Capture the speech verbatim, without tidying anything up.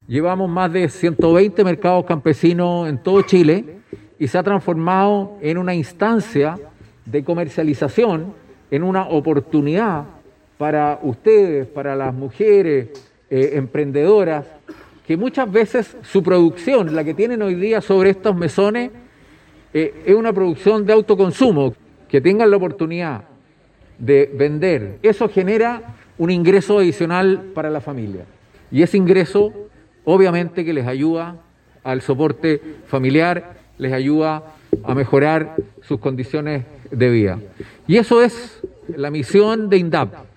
Llevamos más de ciento veinte mercados campesinos en todo Chile y se ha transformado en una instancia de comercialización, en una oportunidad para ustedes, para las mujeres eh, emprendedoras, que muchas veces su producción, la que tienen hoy día sobre estos mesones, eh, es una producción de autoconsumo, que tengan la oportunidad de vender. Eso genera un ingreso adicional para la familia. Y ese ingreso, obviamente, que les ayuda al soporte familiar, les ayuda a mejorar sus condiciones de vida. Y eso es la misión de INDAP.